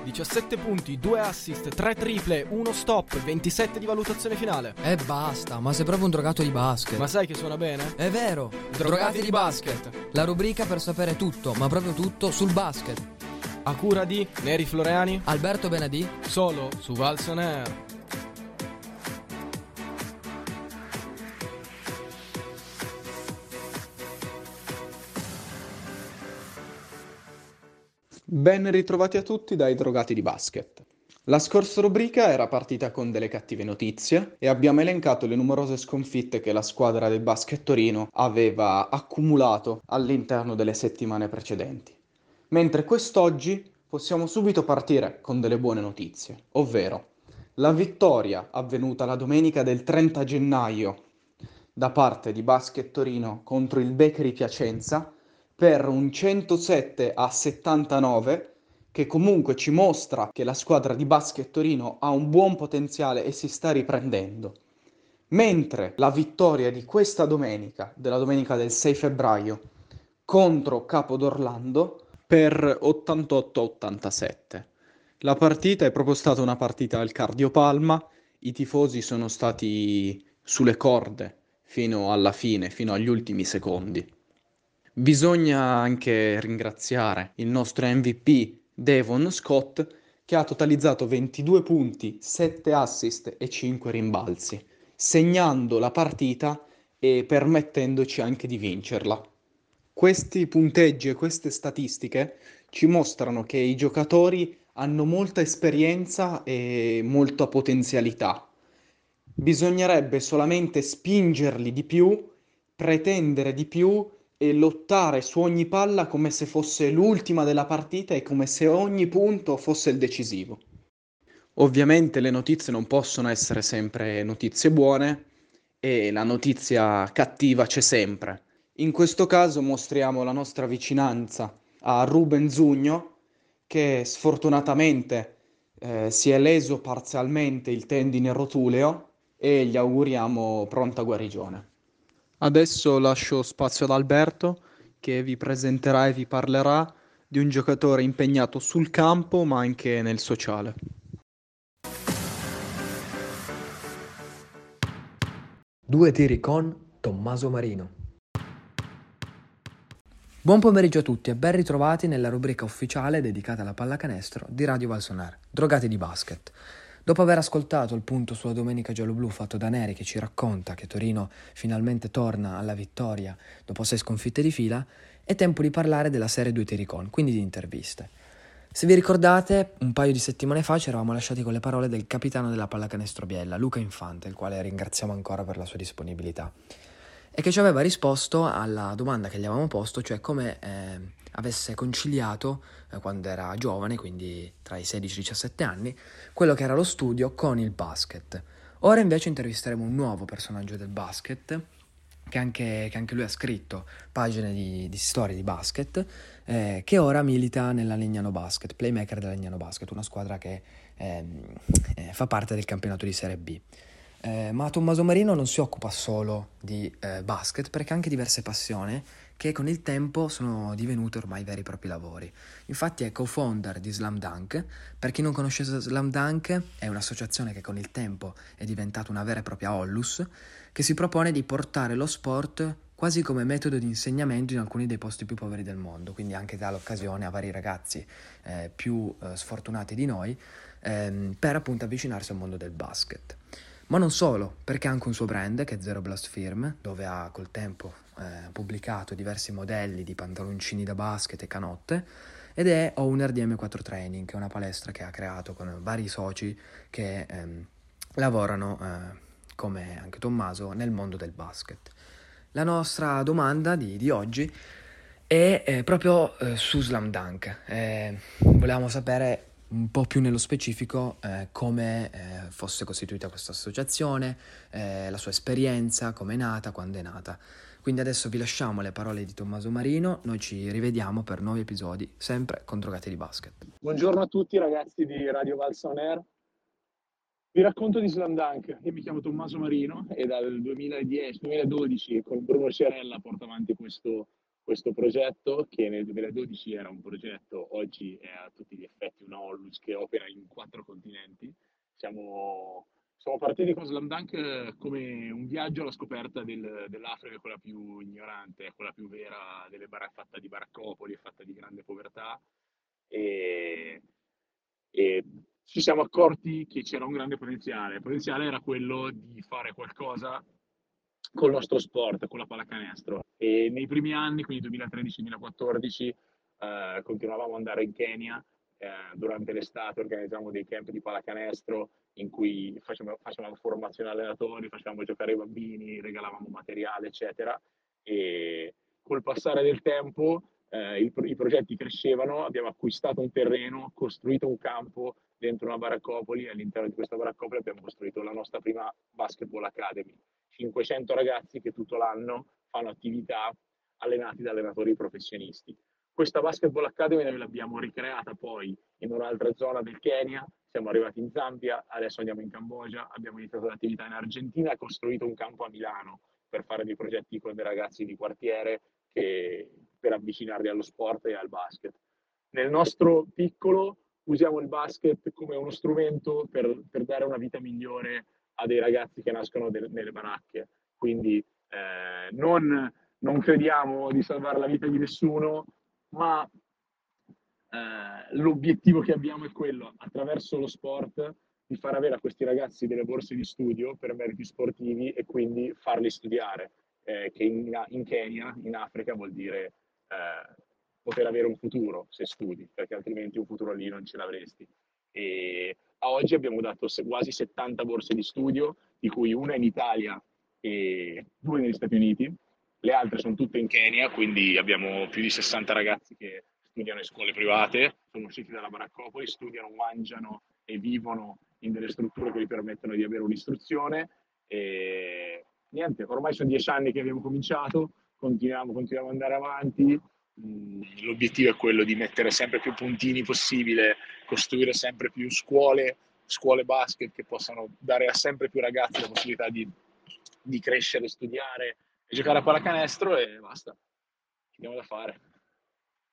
17 punti, 2 assist, 3 triple, 1 stop, 27 di valutazione finale. E basta, ma sei proprio un drogato di basket. Ma sai che suona bene? È vero, Drogati di basket. La rubrica per sapere tutto, ma proprio tutto sul basket. A cura di Neri Floreani, Alberto Benadì, solo su Valson Air. Ben ritrovati a tutti dai Drogati di Basket. La scorsa rubrica era partita con delle cattive notizie e abbiamo elencato le numerose sconfitte che la squadra del Basket Torino aveva accumulato all'interno delle settimane precedenti. Mentre quest'oggi possiamo subito partire con delle buone notizie, ovvero la vittoria avvenuta la domenica del 30 gennaio da parte di Basket Torino contro il Beccheri Piacenza per un 107-79, che comunque ci mostra che la squadra di Basket Torino ha un buon potenziale e si sta riprendendo. Mentre la vittoria di questa domenica, della domenica del 6 febbraio, contro Capodorlando per 88-87. La partita è proprio stata una partita al cardiopalma, i tifosi sono stati sulle corde fino alla fine, fino agli ultimi secondi. Bisogna anche ringraziare il nostro MVP Devon Scott, che ha totalizzato 22 punti, 7 assist e 5 rimbalzi, segnando la partita e permettendoci anche di vincerla. Questi punteggi e queste statistiche ci mostrano che i giocatori hanno molta esperienza e molta potenzialità. Bisognerebbe solamente spingerli di più, pretendere di più e lottare su ogni palla come se fosse l'ultima della partita e come se ogni punto fosse il decisivo. Ovviamente le notizie non possono essere sempre notizie buone e la notizia cattiva c'è sempre. In questo caso mostriamo la nostra vicinanza a Ruben Zugno, che sfortunatamente si è leso parzialmente il tendine rotuleo e gli auguriamo pronta guarigione. Adesso lascio spazio ad Alberto, che vi presenterà e vi parlerà di un giocatore impegnato sul campo ma anche nel sociale. Due tiri con Tommaso Marino. buon pomeriggio a tutti e ben ritrovati nella rubrica ufficiale dedicata alla pallacanestro di Radio Valsonar, Drogati di basket. Dopo aver ascoltato il punto sulla domenica giallo-blu fatto da Neri, che ci racconta che Torino finalmente torna alla vittoria dopo 6 sconfitte di fila, è tempo di parlare della serie 2 tiri con, quindi di interviste. Se vi ricordate, un paio di settimane fa ci eravamo lasciati con le parole del capitano della pallacanestro Biella, Luca Infante, il quale ringraziamo ancora per la sua disponibilità, e che ci aveva risposto alla domanda che gli avevamo posto, cioè come avesse conciliato quando era giovane, quindi tra i 16 e i 17 anni, quello che era lo studio con il basket. Ora invece intervisteremo un nuovo personaggio del basket, che anche lui ha scritto pagine di storie di basket, che ora milita nella Legnano Basket, playmaker della Legnano Basket, una squadra che fa parte del campionato di Serie B. Ma Tommaso Marino non si occupa solo di basket, perché ha anche diverse passioni che con il tempo sono divenute ormai veri e propri lavori. Infatti è co-founder di Slam Dunk. Per chi non conoscesse Slam Dunk, è un'associazione che con il tempo è diventata una vera e propria Ollus, che si propone di portare lo sport quasi come metodo di insegnamento in alcuni dei posti più poveri del mondo, quindi anche dà l'occasione a vari ragazzi più sfortunati di noi per appunto avvicinarsi al mondo del basket. Ma non solo, perché ha anche un suo brand che è Zero Blast Firm, dove ha col tempo pubblicato diversi modelli di pantaloncini da basket e canotte, ed è owner di M4 Training, che è una palestra che ha creato con vari soci che lavorano, come anche Tommaso, nel mondo del basket. La nostra domanda di oggi è proprio su Slam Dunk. Volevamo sapere un po' più nello specifico come fosse costituita questa associazione, la sua esperienza, come è nata, quando è nata. Quindi adesso vi lasciamo le parole di Tommaso Marino, noi ci rivediamo per nuovi episodi, sempre con Drogati di Basket. Buongiorno a tutti ragazzi di Radio Valson Air. Vi racconto di Slam Dunk. Io mi chiamo Tommaso Marino e dal 2010-2012 con Bruno Ciarella porto avanti questo questo progetto che nel 2012 era un progetto, oggi è a tutti gli effetti una Onlus che opera in 4 continenti. Siamo partiti con Slam Dunk come un viaggio alla scoperta dell'Africa, quella più ignorante, quella più vera, fatta di baraccopoli, fatta di grande povertà. E, e ci siamo accorti che c'era un grande potenziale. Il potenziale era quello di fare qualcosa col nostro sport, con la pallacanestro. E nei primi anni, quindi 2013-2014, continuavamo ad andare in Kenya. Durante l'estate organizzavamo dei camp di pallacanestro in cui facevamo formazione allenatori, facevamo giocare i bambini, regalavamo materiale, eccetera. E col passare del tempo i progetti crescevano, abbiamo acquistato un terreno, costruito un campo dentro una baraccopoli e all'interno di questa baraccopoli abbiamo costruito la nostra prima basketball academy. 500 ragazzi che tutto l'anno fanno attività allenati da allenatori professionisti. Questa Basketball Academy noi l'abbiamo ricreata poi in un'altra zona del Kenya, siamo arrivati in Zambia, adesso andiamo in Cambogia, abbiamo iniziato l'attività in Argentina e costruito un campo a Milano per fare dei progetti con dei ragazzi di quartiere per avvicinarli allo sport e al basket. Nel nostro piccolo usiamo il basket come uno strumento per dare una vita migliore a dei ragazzi che nascono nelle baracche. Quindi non crediamo di salvare la vita di nessuno, ma l'obiettivo che abbiamo è quello, attraverso lo sport, di far avere a questi ragazzi delle borse di studio per meriti sportivi e quindi farli studiare, che in Kenya, in Africa, vuol dire poter avere un futuro se studi, perché altrimenti un futuro lì non ce l'avresti. E a oggi abbiamo dato quasi 70 borse di studio, di cui una in Italia e 2 negli Stati Uniti. Le altre sono tutte in Kenya, quindi abbiamo più di 60 ragazzi che studiano in scuole private, sono usciti dalla baraccopoli, studiano, mangiano e vivono in delle strutture che gli permettono di avere un'istruzione. E niente, ormai sono 10 anni che abbiamo cominciato, continuiamo ad andare avanti. L'obiettivo è quello di mettere sempre più puntini possibile, costruire sempre più scuole basket che possano dare a sempre più ragazzi la possibilità di crescere, studiare e giocare a pallacanestro e basta. Abbiamo da fare.